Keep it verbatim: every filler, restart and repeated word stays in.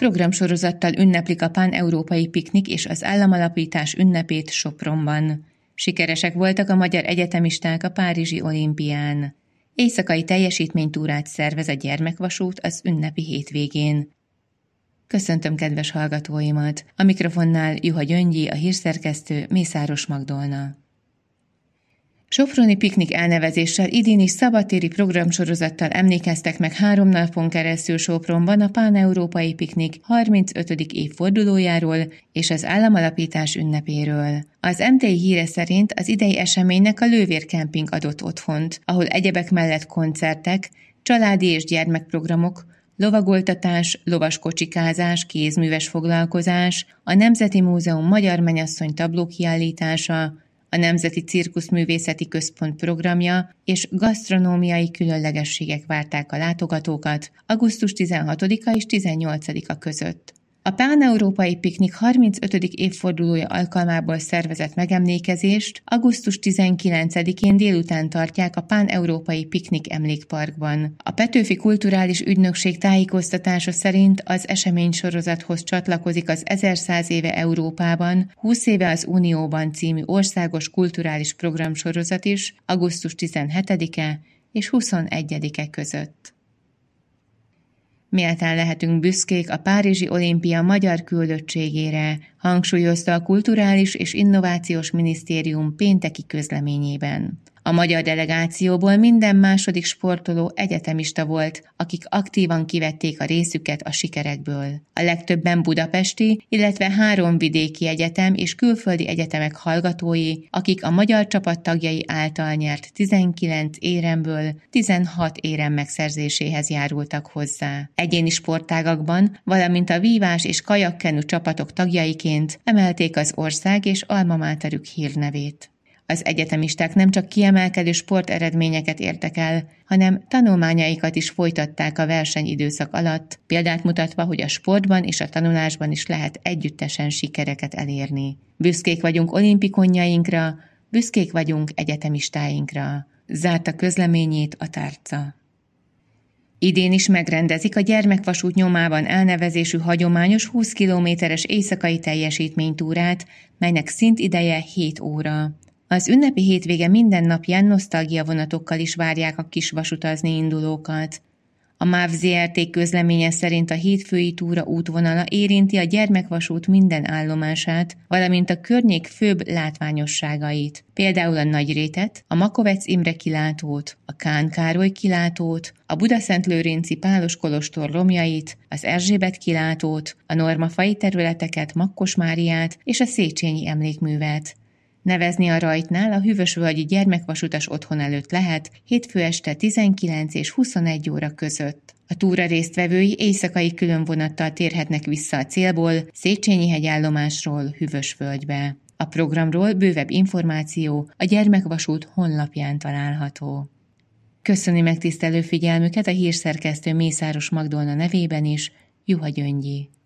Programsorozattal ünneplik a pán-európai piknik és az államalapítás ünnepét Sopronban. Sikeresek voltak a magyar egyetemisták a párizsi olimpián. Éjszakai teljesítménytúrát szervez a gyermekvasút az ünnepi hétvégén. Köszöntöm kedves hallgatóimat! A mikrofonnál Juha Gyöngyi, a hírszerkesztő, Mészáros Magdolna. Soproni piknik elnevezéssel idén is szabadtéri programsorozattal emlékeztek meg három napon keresztül Sopronban a pán-európai piknik harmincötödik évfordulójáról és az államalapítás ünnepéről. Az em té i híre szerint az idei eseménynek a Lővér Kemping adott otthont, ahol egyebek mellett koncertek, családi és gyermekprogramok, lovagoltatás, lovaskocsikázás, kézműves foglalkozás, a Nemzeti Múzeum Magyar Mennyasszony tablókiállítása, a Nemzeti Cirkuszművészeti Központ programja és gasztronómiai különlegességek várták a látogatókat augusztus tizenhatodika és tizennyolcadika között. A pán-európai piknik harmincötödik évfordulója alkalmából szervezett megemlékezést augusztus tizenkilencedikén délután tartják a pán-európai piknik emlékparkban. A Petőfi Kulturális Ügynökség tájékoztatása szerint az eseménysorozathoz csatlakozik az ezerszáz éve Európában, húsz éve az Unióban című országos kulturális programsorozat is augusztus tizenhetedike és huszonegyedike között. Méltán lehetünk büszkék a Párizsi Olimpia magyar küldöttségére, hangsúlyozta a Kulturális és Innovációs Minisztérium pénteki közleményében. A magyar delegációból minden második sportoló egyetemista volt, akik aktívan kivették a részüket a sikerekből. A legtöbben budapesti, illetve három vidéki egyetem és külföldi egyetemek hallgatói, akik a magyar csapat tagjai által nyert tizenkilenc éremből tizenhat érem megszerzéséhez járultak hozzá. Egyéni sportágakban, valamint a vívás és kajakkenu csapatok tagjaiként emelték az ország és alma materük hírnevét. Az egyetemisták nem csak kiemelkedő sporteredményeket értek el, hanem tanulmányaikat is folytatták a versenyidőszak alatt, példát mutatva, hogy a sportban és a tanulásban is lehet együttesen sikereket elérni. Büszkék vagyunk olimpikonjainkra, büszkék vagyunk egyetemistáinkra. Zárta közleményét a tárca. Idén is megrendezik a Gyermekvasút nyomában elnevezésű hagyományos húsz kilométeres éjszakai teljesítménytúrát, melynek szintideje hét óra. Az ünnepi hétvége minden napján nosztalgia vonatokkal is várják a kisvasutazni indulókat. A MÁV zé er té közleménye szerint a hétfői túra útvonala érinti a Gyermekvasút minden állomását, valamint a környék főbb látványosságait, például a Nagyrétet, a Makovec Imre kilátót, a Kán Károly kilátót, a Budaszentlőrinci Pálos kolostor romjait, az Erzsébet kilátót, a normafai területeket, Makkos Máriát és a Széchenyi emlékművet. Nevezni a rajtnál a Hűvösvölgyi Gyermekvasutas otthon előtt lehet hétfő este tizenkilenc és huszonegy óra között. A túra résztvevői éjszakai különvonattal térhetnek vissza a célból, Széchenyi hegyállomásról Hűvösvölgybe. A programról bővebb információ a Gyermekvasút honlapján található. Köszöni megtisztelő figyelmüket a hírszerkesztő Mészáros Magdolna nevében is, Juha Gyöngyi.